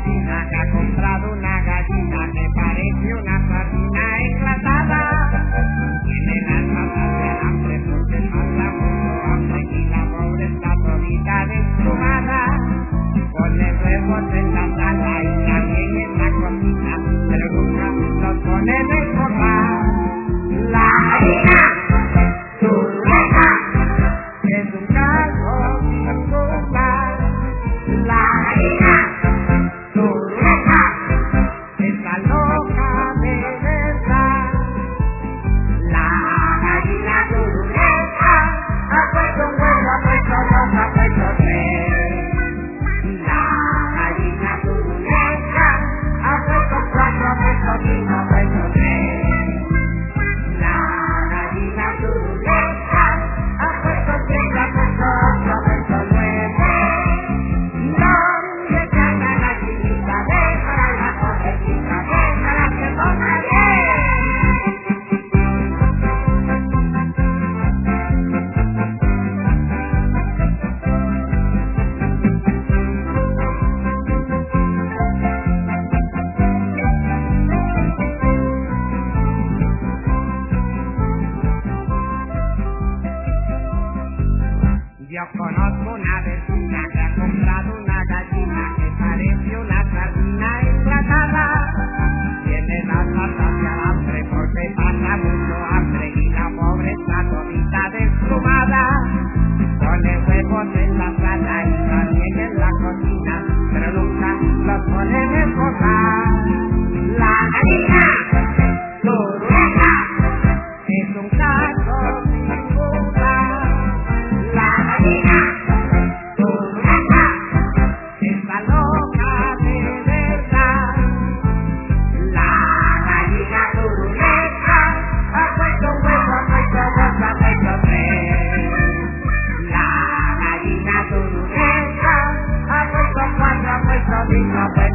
vecina que ha comprado una gallina que parece una sardina enlatada. Tiene las patas de alambre porque pasa mucho hambre y la pobre está todita desplumada. Pone huevos en la sala y también en la cocina, pero nunca los pone en el sofá. La gallina turuleca es un caso sin culpa. La gallina turuleca está loca de verdad. La gallina turuleca ha puesto un huevo, ha puesto dos, ha puesto tres. La gallina turuleca ha puesto cuatro, ha puesto cinco, ha puesto tres. La gallina turuleca ha puesto siete, ha puesto ocho, ha puesto nueve. ¿Dónde está la gallinita? Déjala en la cosechita, déjala que ponga bien. Yo conozco una vecina que ha comprado una gallina que parece una sardina enlatada. Tiene las patas de alambre porque pasa mucho hambre y la pobre está todita desplumada. Pone huevos en la sala y también en la cocina, pero nunca los pone en el sofá. La gallina turuleca es un caso sin culpa. La gallina turuleca está loca de verdad. La gallina turuleca ha puesto un huevo, ha puesto dos, ha puesto tres. La gallina turuleca ha puesto cuatro, ha puesto cinco, ha puesto